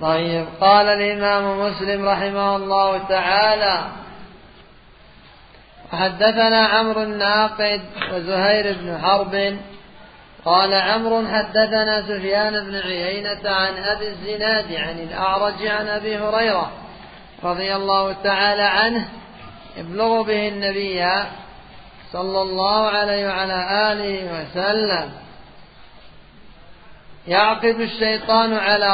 طيب. قال الإمام مسلم رحمه الله تعالى: حدثنا عمرو الناقد وزهير بن حرب قال عمرو حدثنا سفيان بن عيينة عن أبي الزناد عن الأعرج عن أبي هريرة رضي الله تعالى عنه يبلغ به النبي صلى الله عليه وعلى آله وسلم: يعقد الشيطان على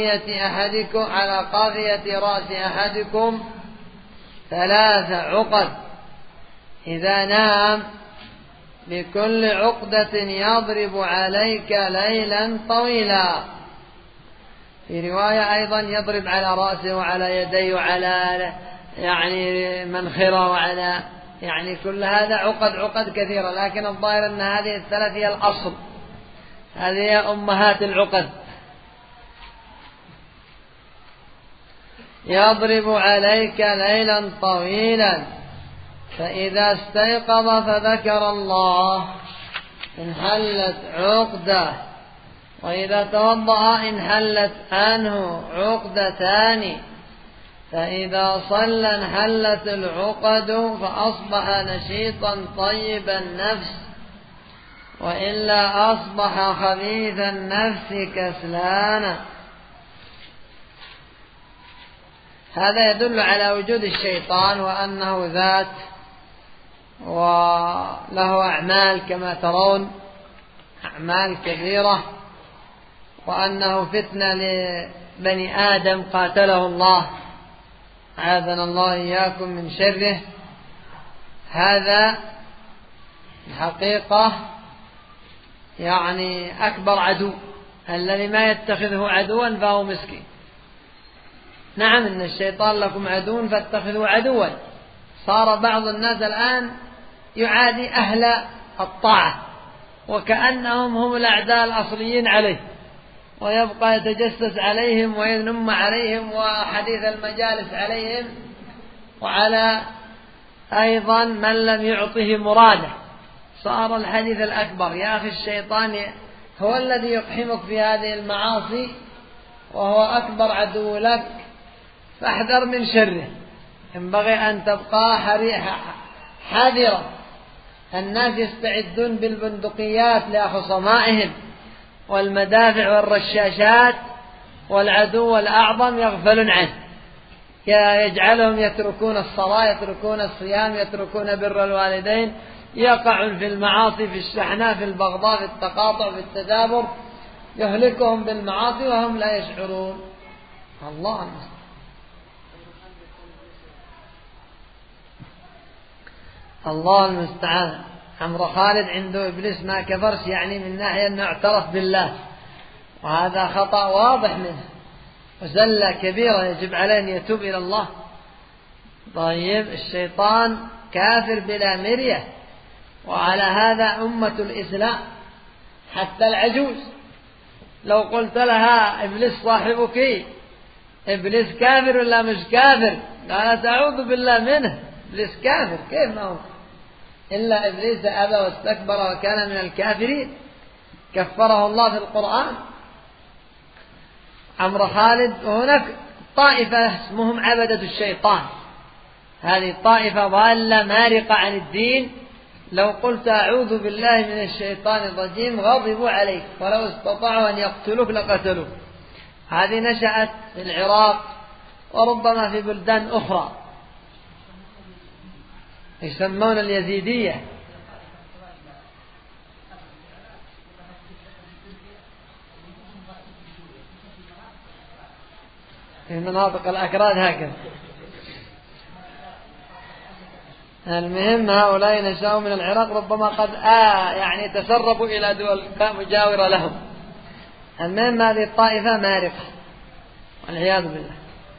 قافية رأس أحدكم 3 عقد إذا نام، بكل عقدة يضرب عليك ليلا طويلا. في رواية أيضا يضرب على رأسه وعلى يديه وعلى منخره وعلى كل هذا عقد كثيرة، لكن الظاهر أن هذه الثلاث هي الأصل، هذه هي أمهات العقد. يضرب عليك ليلا طويلا، فإذا استيقظ فذكر الله انحلت عقدة، وإذا توضأ انحلت عنه عقدتان، فإذا صلى انحلت العقد فأصبح نشيطا طيب النفس، وإلا أصبح خبيث النفس كسلانا. هذا يدل على وجود الشيطان وأنه ذات وله أعمال كما ترون، أعمال كثيرة، وأنه فتنة لبني آدم قاتله الله، عاذنا الله إياكم من شره. هذا الحقيقة أكبر عدو، الذي ما يتخذه عدوا فهو مسكين. نعم، إن الشيطان لكم عدو فاتخذوا عدوا. صار بعض الناس الآن يعادي أهل الطاعة وكأنهم هم الأعداء الأصليين عليه، ويبقى يتجسس عليهم وينم عليهم وحديث المجالس عليهم، وعلى أيضا من لم يعطه مراده. صار الحديث الأكبر: يا أخي الشيطان هو الذي يقحمك في هذه المعاصي، وهو أكبر عدو لك، فاحذر من شره. ينبغي أن تبقى حذرا. الناس يستعدون بالبندقيات لخصمائهم والمدافع والرشاشات، والعدو الأعظم يغفلون عنه، يجعلهم يتركون الصلاة، يتركون الصيام، يتركون بر الوالدين، يقعون في المعاصي، في الشحناء، في البغضاء، في التقاطع، في التدابر، يهلكهم بالمعاصي وهم لا يشعرون. الله المستعان. الله المستعان. عمرو خالد عنده إبليس ما كفرش، من ناحية أنه اعترف بالله، وهذا خطأ واضح منه وزلة كبيرة يجب عليه أن يتوب إلى الله. طيب، الشيطان كافر بلا مرية، وعلى هذا أمة الإسلام حتى العجوز لو قلت لها إبليس صاحبك إبليس كافر ولا مش كافر، قالت أعوذ بالله منه، إبليس كافر، كيف ما هو؟ إلا إبليس أبى واستكبر وكان من الكافرين، كفره الله في القرآن. عمرو خالد. وهناك طائفة اسمهم عبدة الشيطان، هذه طائفة ضالة مارقة عن الدين، لو قلت أعوذ بالله من الشيطان الرجيم غضبوا عليك، ولو استطاعوا أن يقتلوك لقتلوك. هذه نشأت في العراق وربما في بلدان أخرى، يسمون اليزيدية. في مناطق الأكراد هكذا. المهم هؤلاء نشأوا من العراق، ربما قد تسربوا إلى دول مجاورة لهم. المهم هذه الطائفة مارقة والعياذ بالله.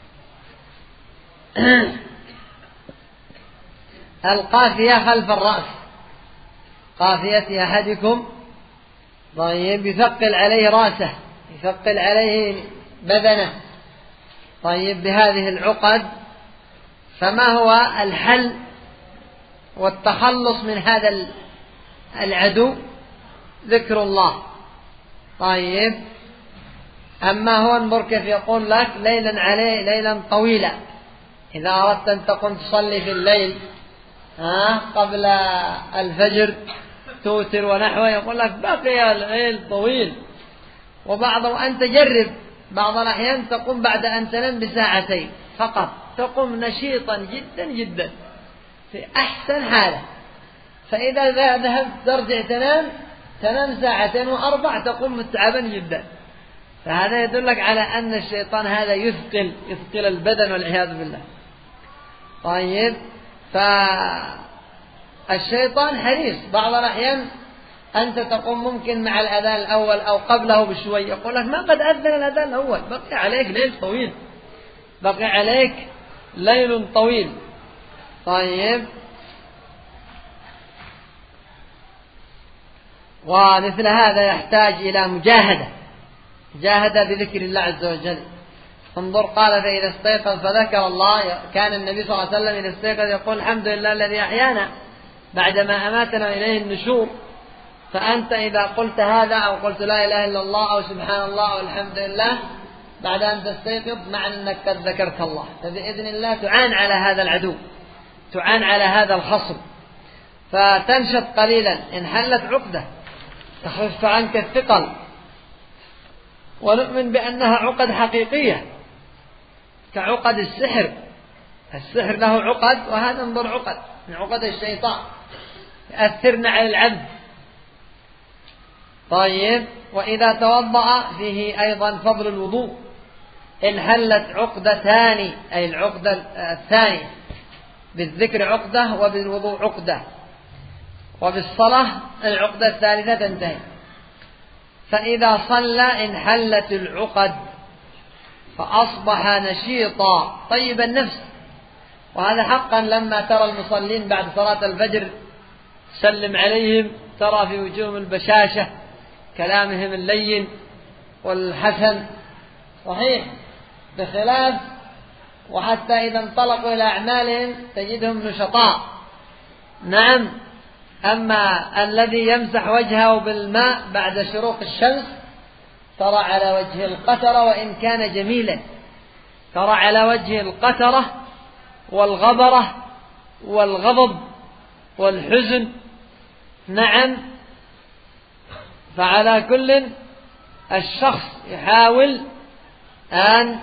القافية خلف الرأس، قافية أحدكم. طيب، يثقل عليه رأسه، يثقل عليه بدنه. طيب، بهذه العقد. فما هو الحل والتخلص من هذا العدو؟ ذكر الله. طيب، أما هو انظر كيف يقول لك ليلا عليه ليلا طويلا. إذا أردت أن تقوم تصلي في الليل قبل الفجر توتر ونحوه، يقول لك بقي الليل طويل. وأنت جرب بعض الأحيان تقوم بعد أن تنام بساعتين فقط، تقوم نشيطا جدا جدا في أحسن حالة. فإذا ذهبت ترجع تنام ساعتين وأربع تقوم متعبا جدا. فهذا يدلك على أن الشيطان هذا يثقل البدن والعياذ بالله. طيب، فالشيطان حريص بعض الأحيان أنت تقوم ممكن مع الأذان الأول أو قبله بشوي، يقول لك ما قد أذن الأذان الأول، بقي عليك ليل طويل، بقي عليك ليل طويل. طيب، ومثل هذا يحتاج إلى مجاهدة بذكر الله عز وجل. انظر قال فإذا استيقظ فذكر الله. كان النبي صلى الله عليه وسلم إذا استيقظ يقول الحمد لله الذي أحيانا بعدما أماتنا إليه النشور. فأنت إذا قلت هذا أو قلت لا إله إلا الله أو سبحان الله أو الحمد لله بعد أن تستيقظ معنى أنك قد ذكرت الله، فبإذن الله تعان على هذا العدو، تعان على هذا الخصم، فتنشط قليلا. إن حلت عقدة تخف عنك الثقل، ونؤمن بأنها عقد حقيقية كعقد السحر. السحر له عقد، وهذا انظر عقد من عقد الشيطان يأثرن على العبد. طيب، وإذا توضأ فيه أيضا فضل الوضوء. إن حلت عقدتان أي العقدة الثانية، بالذكر عقدة وبالوضوء عقدة، وبالصلاة العقدة الثالثة تنتهي. فإذا صلى انحلت العقد فأصبح نشيطا طيب النفس. وهذا حقا لما ترى المصلين بعد صلاة الفجر سلم عليهم ترى في وجوههم البشاشة، كلامهم اللين والحسن صحيح، بخلاف وحتى إذا انطلقوا إلى أعمالهم تجدهم نشطاء. نعم، أما الذي يمسح وجهه بالماء بعد شروق الشمس ترى على وجه القترة وإن كان جميلا، ترى على وجه القترة والغبرة والغضب والحزن. نعم، فعلى كل الشخص يحاول أن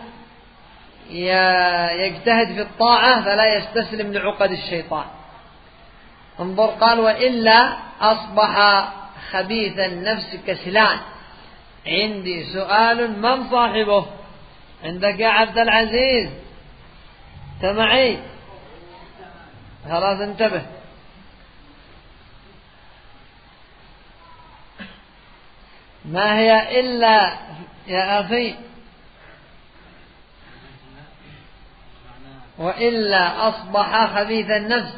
يجتهد في الطاعة فلا يستسلم لعقد الشيطان. انظر قال وإلا أصبح خبيث النفس كسلان. عندي سؤال، من صاحبه؟ عندك يا عبد العزيز؟ معي؟ خلاص انتبه. ما هي إلا يا أخي؟ وإلا أصبح خبيث النفس.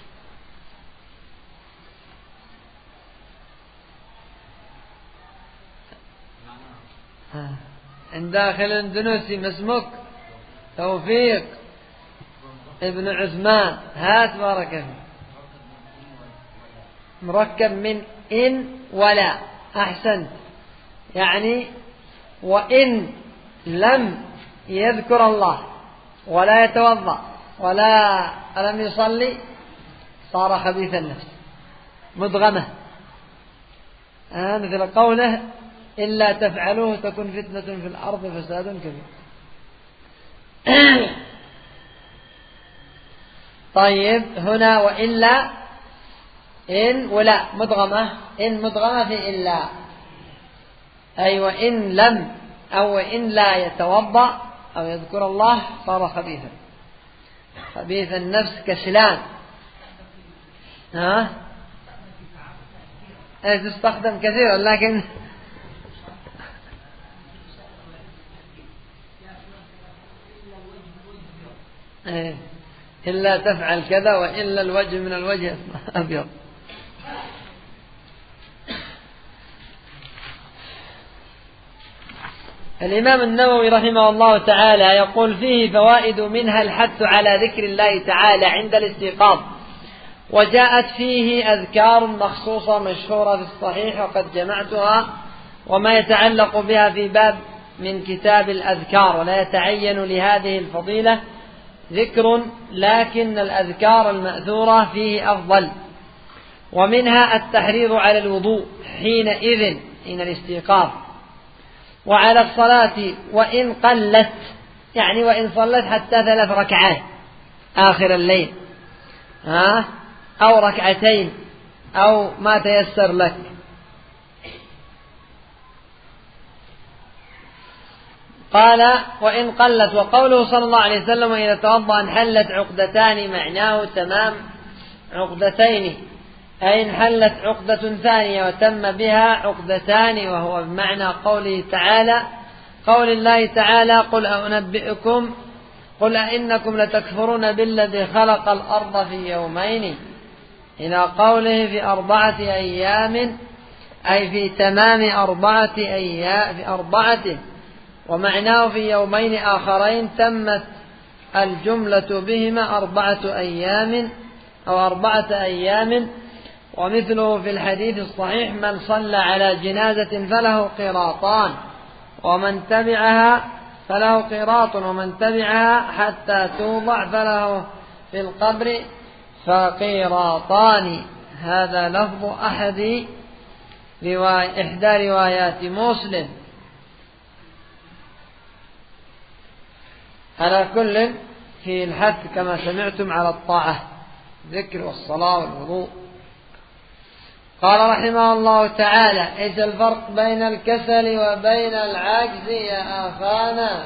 عند داخل اندونيسي ما اسمك؟ توفيق ابن عثمان، هات بارك فيك. مركب من إن ولا، أحسنت. يعني وإن لم يذكر الله ولا يتوضأ ولا لم يصلي صار خبيث النفس مدغمة. مثل قوله إلا تفعلوه تكن فتنة في الأرض فساد كبير. طيب، هنا وإلا إن ولا مدغمة، إن مدغمة في إلا، أي وإن لم أو إن لا يتوضأ أو يذكر الله صار خبيثا. خبيث النفس كسلان. تستخدم كثيرا لكن إلا تفعل كذا وإلا الوجه من الوجه أبيض. الإمام النووي رحمه الله تعالى يقول فيه فوائد، منها الحث على ذكر الله تعالى عند الاستيقاظ، وجاءت فيه أذكار مخصوصة مشهورة في الصحيح وقد جمعتها وما يتعلق بها في باب من كتاب الأذكار، ولا يتعين لهذه الفضيلة ذكر، لكن الأذكار المأثورة فيه أفضل. ومنها التحريض على الوضوء حينئذ حين الاستيقاظ، وعلى الصلاة وإن قلت، يعني وإن صلت حتى 3 ركعات آخر الليل، أو ركعتين أو ما تيسر لك. قال وإن قلت. وقوله صلى الله عليه وسلم إذا توضأ انحلت عقدتان، معناه تمام عقدتين، أي انحلت عقدة ثانية وتم بها عقدتان، وهو بمعنى قوله تعالى، قول الله تعالى قل أئنكم لتكفرون بالذي خلق الأرض في يومين، إلى قوله في 4 أيام، أي في تمام 4 أيام في 4، ومعناه في يومين آخرين تمت الجملة بهما 4 أيام أو 4 أيام. ومثله في الحديث الصحيح من صلى على جنازة فله قيراطان، ومن تبعها فله قيراط، ومن تبعها حتى توضع فله في القبر فقيراطان. هذا لفظ إحدى روايات مسلم. على كل في الحث كما سمعتم على الطاعة، ذكر والصلاة والوضوء. قال رحمه الله تعالى: ايش الفرق بين الكسل وبين العجز يا أخانا؟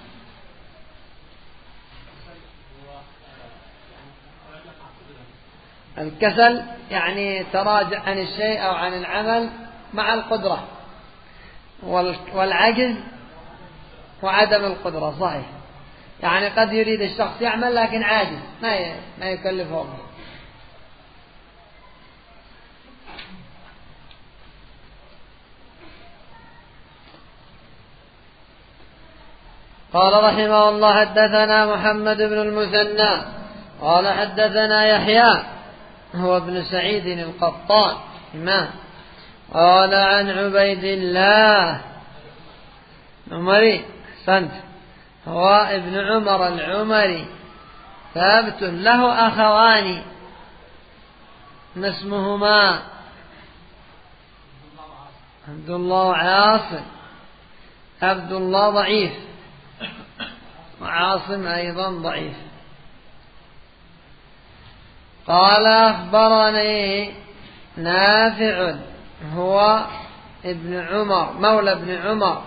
الكسل يعني تراجع عن الشيء أو عن العمل مع القدرة، والعجز وعدم القدرة. صحيح، يعني قد يريد الشخص يعمل لكن عاجز، ما يكلفه الله. قال رحمه الله: حدثنا محمد بن المثنى قال حدثنا يحيى هو ابن سعيد القطان إمام، قال عن عبيد الله عمري سنت هو ابن عمر العمري، ثابت له أخوان ما اسمهما عبد الله وعاصم. عبد الله ضعيف، وعاصم أيضا ضعيف. قال أخبرني نافع هو ابن عمر مولى ابن عمر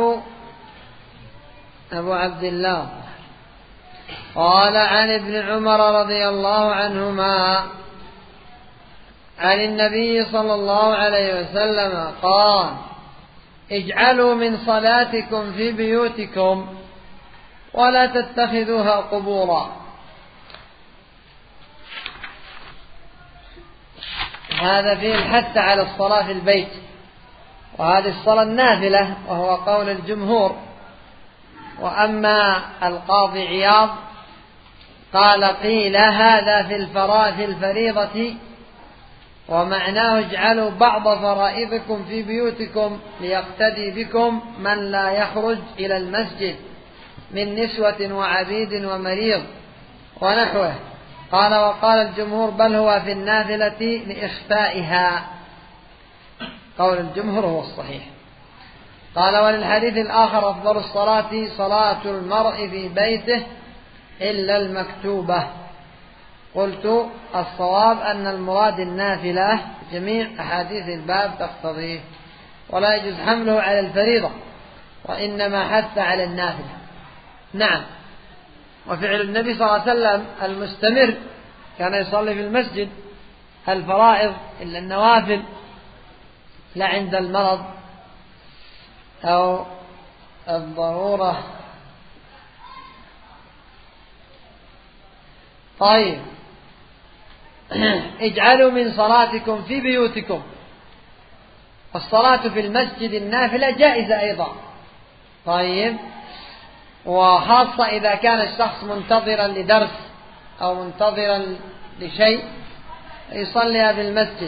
أبو عبد الله، قال عن ابن عمر رضي الله عنهما عن النبي صلى الله عليه وسلم قال: اجعلوا من صلاتكم في بيوتكم ولا تتخذوها قبورا. هذا فيه الحث على الصلاة في البيت، وهذه الصلاة النافلة وهو قول الجمهور. وأما القاضي عياض قال: قيل هذا في الفريضة، ومعناه اجعلوا بعض فرائضكم في بيوتكم ليقتدي بكم من لا يخرج إلى المسجد من نسوة وعبيد ومريض ونحوه. قال: وقال الجمهور بل هو في النافلة لإخفائها. قول الجمهور هو الصحيح. قال: وللحديث الآخر: أفضل الصلاة صلاة المرء في بيته إلا المكتوبة. قلت: الصواب أن المراد النافلة، جميع أحاديث الباب تقتضيه، ولا يجوز حمله على الفريضة، وإنما حث على النافلة. نعم، وفعل النبي صلى الله عليه وسلم المستمر كان يصلي في المسجد الفرائض إلا النوافل، لا عند المرض أو الضرورة. طيب، اجعلوا من صلاتكم في بيوتكم. الصلاة في المسجد النافلة جائزة أيضا. طيب، وخاصة إذا كان الشخص منتظرا لدرس أو منتظرا لشيء يصليها في المسجد.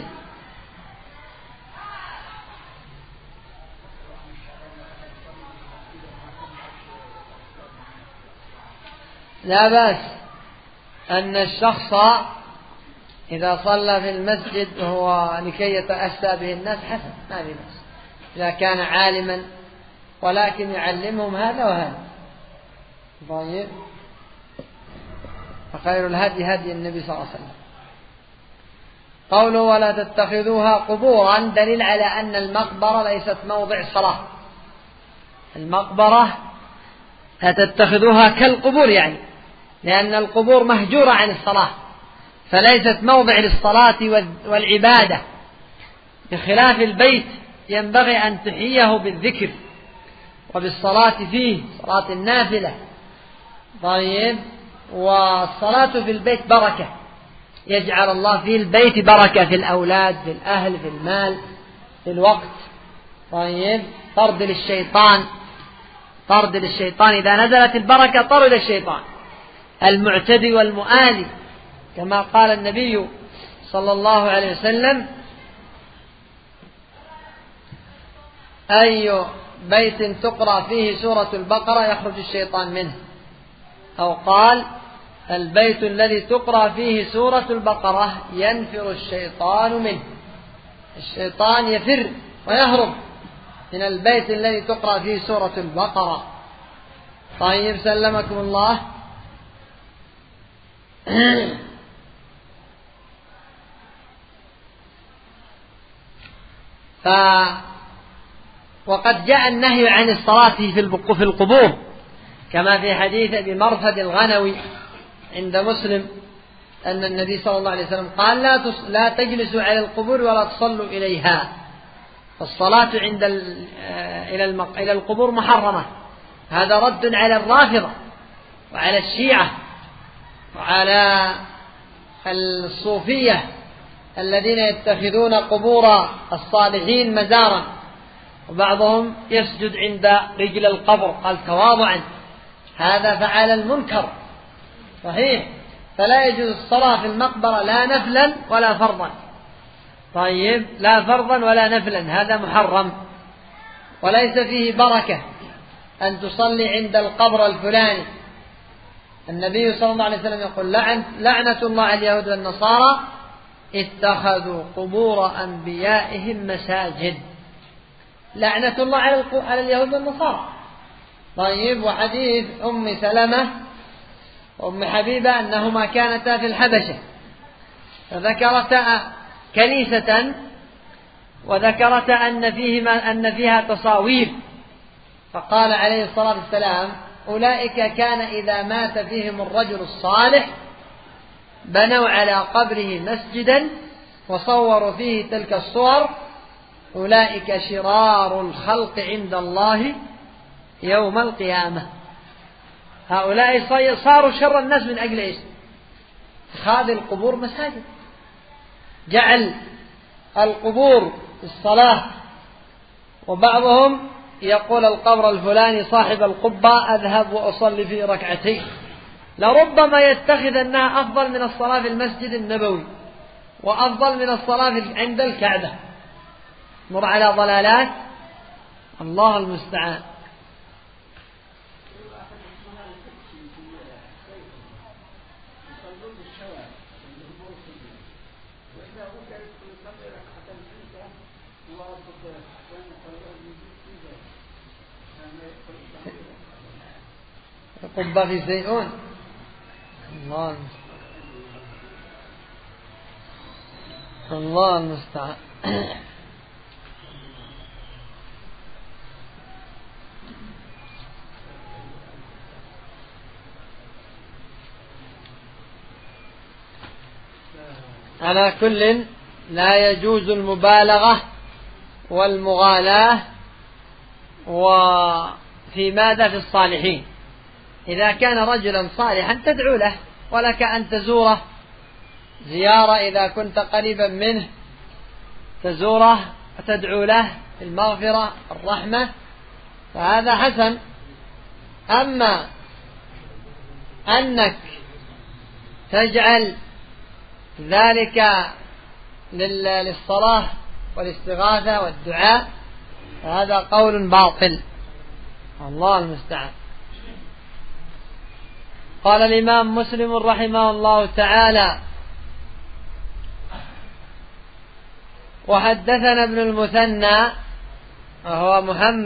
لا بأس أن الشخص إذا صلى في المسجد وهو لكي يتأسى به الناس حسن، ما في بأس إذا كان عالما، ولكن يعلمهم هذا وهذا. طيب، فخير الهدي هدي النبي صلى الله عليه وسلم. قوله ولا تتخذوها قبورا دليل على أن المقبرة ليست موضع صلاة. المقبرة لا تتخذوها كالقبور، يعني لأن القبور مهجورة عن الصلاة، فليست موضع للصلاة والعبادة، بخلاف البيت ينبغي أن تحييه بالذكر وبالصلاة فيه، صلاة النافلة. طيب، والصلاة في البيت بركة، يجعل الله في البيت بركة، في الأولاد، في الأهل، في المال، في الوقت. طيب، طرد للشيطان إذا نزلت البركة طرد الشيطان المعتدي والمؤذي، كما قال النبي صلى الله عليه وسلم: أي بيت تقرأ فيه سورة البقرة يخرج الشيطان منه، أو قال: البيت الذي تقرأ فيه سورة البقرة ينفر الشيطان منه. الشيطان يفر ويهرب من البيت الذي تقرأ فيه سورة البقرة. طيب، سلمكم الله. وقد جاء النهي عن الصلاة في القبور، كما في حديث أبي مرثد الغنوي عند مسلم أن النبي صلى الله عليه وسلم قال: لا تجلسوا على القبور ولا تصلوا إليها. فالصلاة إلى القبور محرمة. هذا رد على الرافضة وعلى الشيعة وعلى الصوفية الذين يتخذون قبور الصالحين مزارا، وبعضهم يسجد عند رجل القبر، قال تواضعا. هذا فعل المنكر، صحيح، فلا يجوز الصلاة في المقبرة لا نفلا ولا فرضا. طيب، لا فرضا ولا نفلا، هذا محرم، وليس فيه بركة أن تصلي عند القبر الفلاني. النبي صلى الله عليه وسلم يقول: لعنة الله على اليهود والنصارى اتخذوا قبور أنبيائهم مساجد. لعنة الله على اليهود والنصارى. طيب، وحديث أم سلمة وأم حبيبة أنهما كانتا في الحبشة، فذكرتا كنيسة وذكرتا أن فيها تصاوير، فقال عليه الصلاة والسلام: أولئك كان إذا مات فيهم الرجل الصالح بنوا على قبره مسجدا وصوروا فيه تلك الصور، أولئك شرار الخلق عند الله يوم القيامة. هؤلاء صاروا شر الناس من أجل إيش؟ اتخاذ القبور مساجد، جعل القبور الصلاة. وبعضهم يقول: القبر الفلاني صاحب القبة أذهب وأصلي في ركعتين. لربما يتخذ أنها أفضل من الصلاة في المسجد النبوي وأفضل من الصلاة عند الكعبة. مر على ضلالات، الله المستعان. قبة في زيتون، الله المستعان. على كل لا يجوز المبالغة والمغالاة. وفي ماذا؟ في الصالحين. إذا كان رجلا صالحا تدعو له، ولك أن تزوره زيارة إذا كنت قريبا منه، تزوره وتدعو له المغفرة الرحمة، فهذا حسن. أما أنك تجعل ذلك للصلاة والاستغاثة والدعاء فهذا قول باطل، الله المستعان. قال الإمام مسلم رحمه الله تعالى: وحدثنا ابن المثنى وهو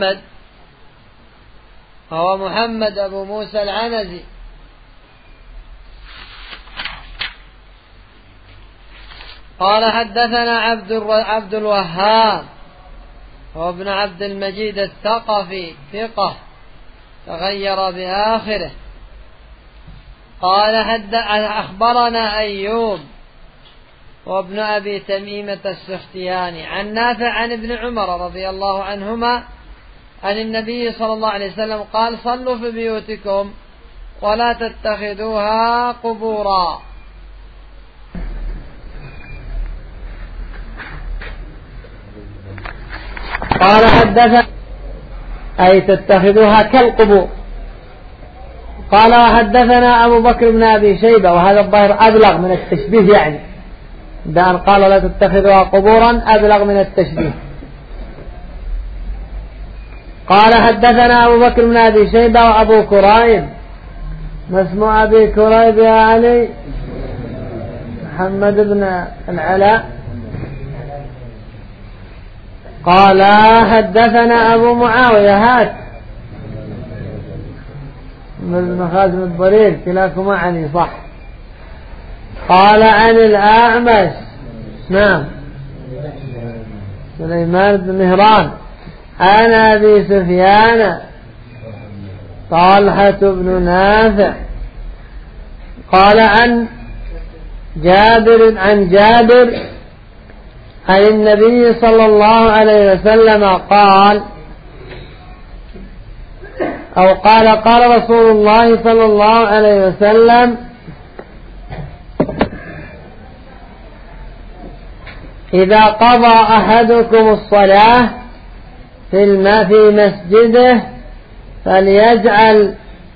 محمد أبو موسى العنزي قال حدثنا عبد الوهاب هو ابن عبد المجيد الثقفي ثقة تغير بآخره قال أخبرنا أيوب وابن أبي تميمة السختياني عن نافع عن ابن عمر رضي الله عنهما عن النبي صلى الله عليه وسلم قال: صلوا في بيوتكم ولا تتخذوها قبورا. قال حدثنا أي تتخذوها كالقبور. قال وحدثنا أبو بكر بن أبي شيبة وهذا الظاهر أبلغ من التشبيه، يعني بأن قال لا تتخذوها قبورا أبلغ من التشبيه. قال حدثنا أبو بكر بن أبي شيبة وأبو كريب. ما اسم أبي كريب يا علي؟ محمد بن العلاء. قال حدثنا أبو معاوية هات من خازم الضرير كلاكما عني صح. قال عن الأعمش نعم سليمان بن مهران عن أبي سفيان طلحة بن نافع قال عن جابر عن النبي صلى الله عليه وسلم قال قال رسول الله صلى الله عليه وسلم: إذا قضى أحدكم الصلاة في مسجده فليجعل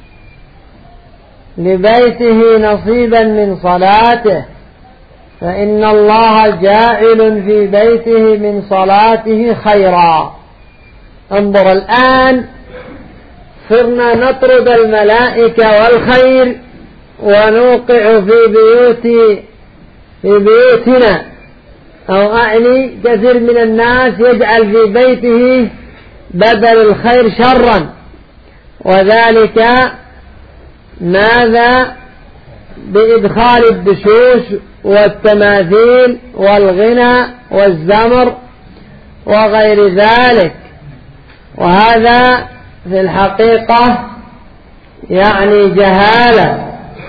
لبيته نصيبا من صلاته، فإن الله جاعل في بيته من صلاته خيرا. انظر الآن صرنا نطرد الملائكة والخير ونوقع في بيوتنا، أو أعني كثير من الناس يجعل في بيته بدل الخير شرا، وذلك ماذا؟ بإدخال الدشوش والتماثيل والغنى والزمر وغير ذلك، وهذا في الحقيقة يعني جهالة.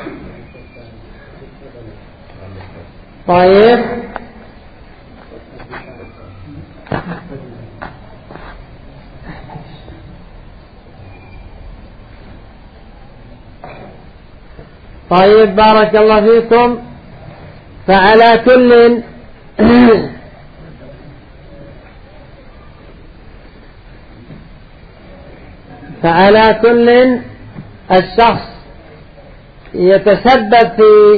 طيب بارك الله فيكم. فعلى كل الشخص يتسبب في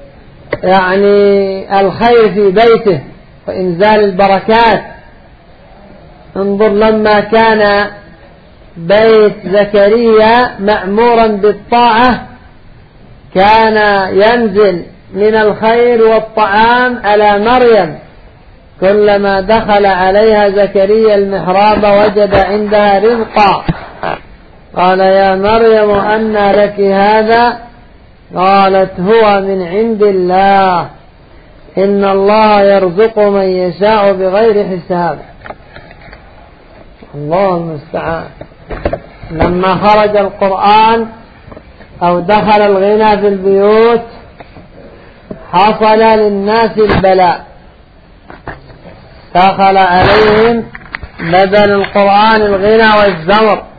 يعني الخير في بيته وإنزال البركات. انظر لما كان بيت زكريا مأمورا بالطاعة كان ينزل من الخير والطعام على مريم، كلما دخل عليها زكريا المحراب وجد عندها رزقا قال: يا مريم أنى لك هذا؟ قالت: هو من عند الله، إن الله يرزق من يشاء بغير حساب. الله المستعان. لما خرج القرآن أو دخل الغنى في البيوت حصل للناس البلاء، دخل عليهم بدل القرآن الغنى والزمر،